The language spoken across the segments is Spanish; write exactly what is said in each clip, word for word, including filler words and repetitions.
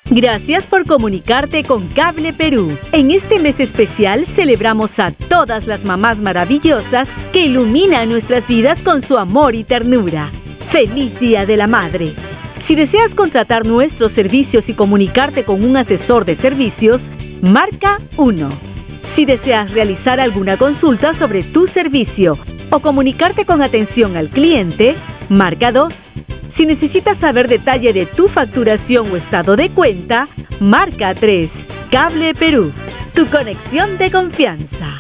Gracias por comunicarte con Cable Perú. En este mes especial celebramos a todas las mamás maravillosas que iluminan nuestras vidas con su amor y ternura. ¡Feliz Día de la Madre! Si deseas contratar nuestros servicios y comunicarte con un asesor de servicios, marca uno. Si deseas realizar alguna consulta sobre tu servicio o comunicarte con atención al cliente, marca dos. Si necesitas saber detalle de tu facturación o estado de cuenta, marca tres. Cable Perú, tu conexión de confianza.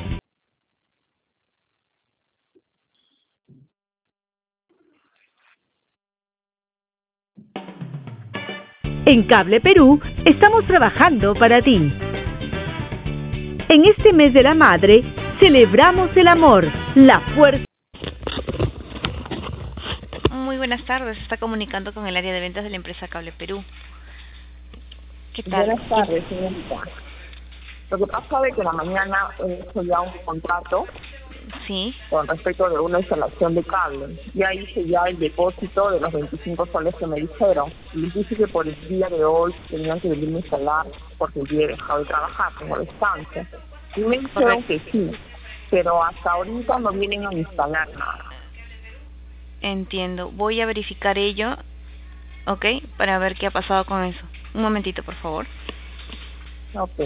En Cable Perú estamos trabajando para ti. En este mes de la madre, celebramos el amor, la fuerza. Muy buenas tardes, se está comunicando con el área de ventas de la empresa Cable Perú. ¿Qué tal? Buenas tardes, señorita. Lo que pasa es que en la mañana he hecho ya un contrato Sí. con respecto de una instalación de cable. Ya hice ya el depósito de los veinticinco soles que me dijeron. Les dije que por el día de hoy tenían que venirme a instalar porque yo he dejado de trabajar, como descanso. Y me dijeron Correcto. que sí, pero hasta ahorita no vienen a instalar nada. Entiendo. Voy a verificar ello, ¿ok? Para ver qué ha pasado con eso. Un momentito, por favor. Ok.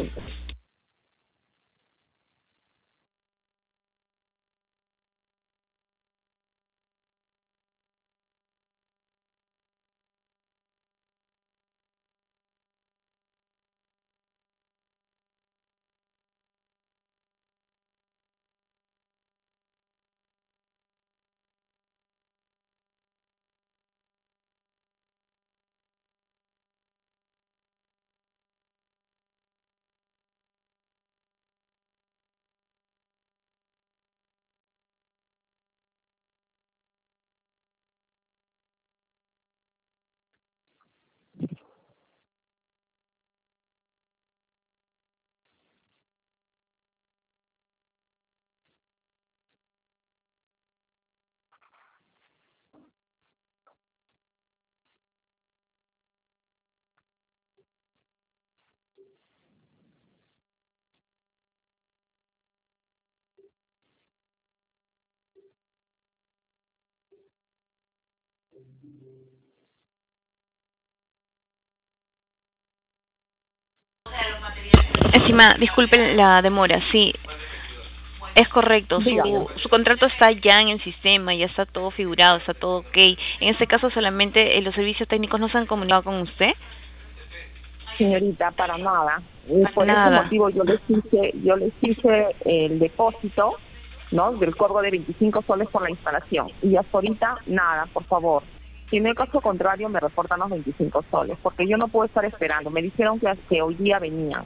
Estimada, disculpen la demora, sí. Es correcto, Dígame. su, su contrato está ya en el sistema, ya está todo figurado, está todo ok. En este caso solamente eh, los servicios técnicos no se han comunicado con usted. Señorita, para nada. Y Para por nada. ese motivo yo les hice, yo les hice el depósito, ¿no? Del cobro de veinticinco soles por la instalación. Y hasta ahorita, nada, por favor. Si en el caso contrario, me reportan los veinticinco soles, porque yo no puedo estar esperando. Me dijeron que, que hoy día venían.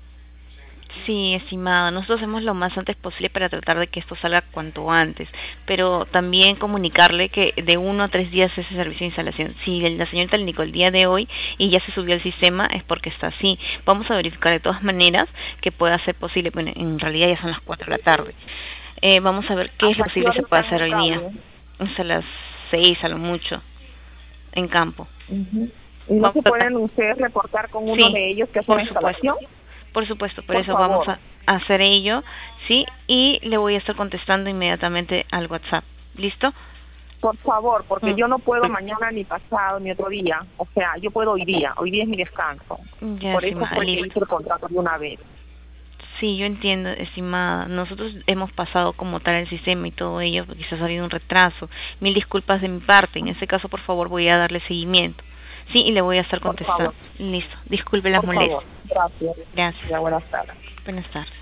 Sí, estimada, nosotros hacemos lo más antes posible para tratar de que esto salga cuanto antes, pero también comunicarle que de uno a tres días ese servicio de instalación. Si la señorita le indicó el día de hoy y ya se subió al sistema, es porque está así. Vamos a verificar de todas maneras que pueda ser posible. Bueno, en realidad ya son las cuatro de la tarde. Eh, vamos a ver qué es lo ¿Hasta qué posible hora se puede están hacer en hoy día. cable? Hasta las seis a lo mucho, en campo. Uh-huh. ¿Y no Vamos se a tratar. pueden ustedes reportar con uno Sí, de ellos que hace por la instalación? supuesto. Por supuesto, por, Por eso favor. vamos a hacer ello, ¿sí? Y le voy a estar contestando inmediatamente al WhatsApp. ¿Listo? Por favor, porque Mm. yo no puedo mañana ni pasado ni otro día. O sea, yo puedo hoy día. Hoy día es mi descanso. Ya, Por eso estimada, fue que listo. hice el contrato de una vez. Sí, yo entiendo, estimada. Nosotros hemos pasado como tal el sistema y todo ello, porque quizás ha habido un retraso. Mil disculpas de mi parte. En este caso, por favor, voy a darle seguimiento. Sí, y le voy a estar Por contestando. favor. Listo. Disculpe las Por molestias. favor. Gracias. Gracias. Ya, buenas tardes. Buenas tardes.